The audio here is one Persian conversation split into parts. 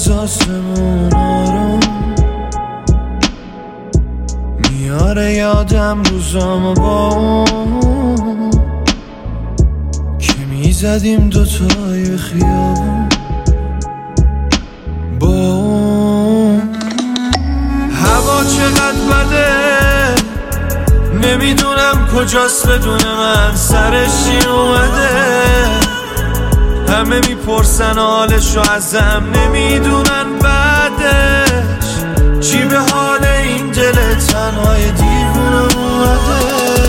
از آسمون آروم میاره یادم روزامو با اون که میزدیم دوتای خیابون با اون. هوا چقدر بده نمیدونم کجاست بدون من سرش چی اومده. همه میپرسن حالشو ازم نمیدونن بعدش چی به حال این دل تنهای دیوونه اومده.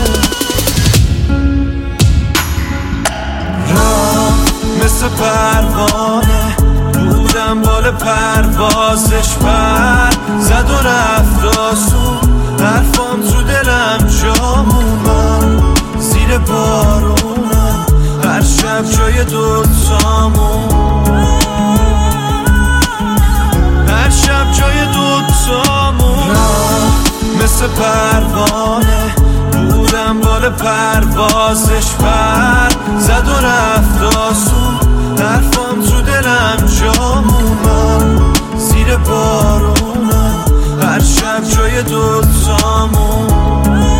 راه مثل پروانه بودم بال پروازش پر زد و رفت آسون حرفام تو دلم جا موندن زیر بارونم هر شب جای دوتامون هر شب جای دوتامون. مثل پروانه بودم بال پروازش پر زد و رفت آسون حرفام تو دلم جا موندن زیر بارونم هر شب جای دوتامون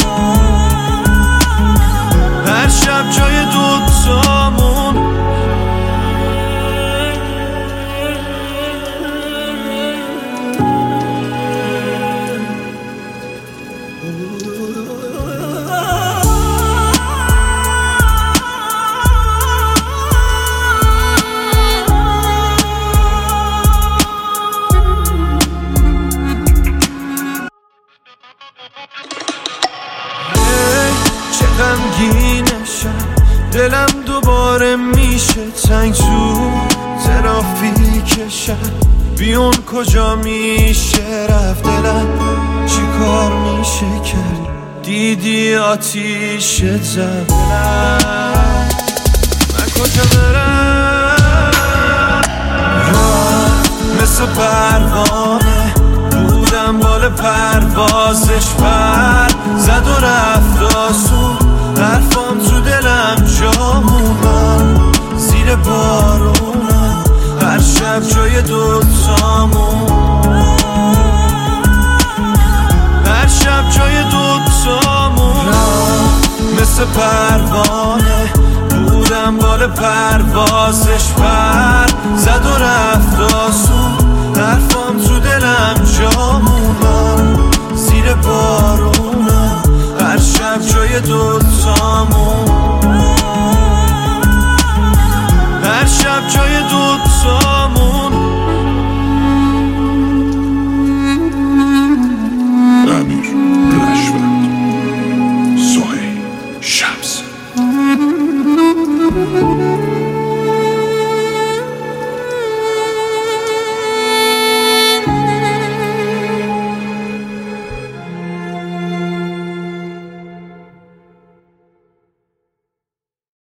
هر شب جای دوتامون. غمگینشم دلم دوباره میشه تنگ تو ترافیکشم بیون کجا میشه رفت دلم چی کار میشه کرد دیدی آتیش زد من کجا برم. راه مثل پروانه بودم بال پروازش پر زد و رفت آسون حرفام تو دلم جا موندن زیر بارونم هر شب جای دوتامون هر شب جای دوتامون. مثل پروانه بودم بال پروازش پر زد و رفت آسون حرفام تو دلم جا موندن زیر بارونم هر شب جای دوتامون هر شب جای دوتامون. امیر لشوند سهیل شمس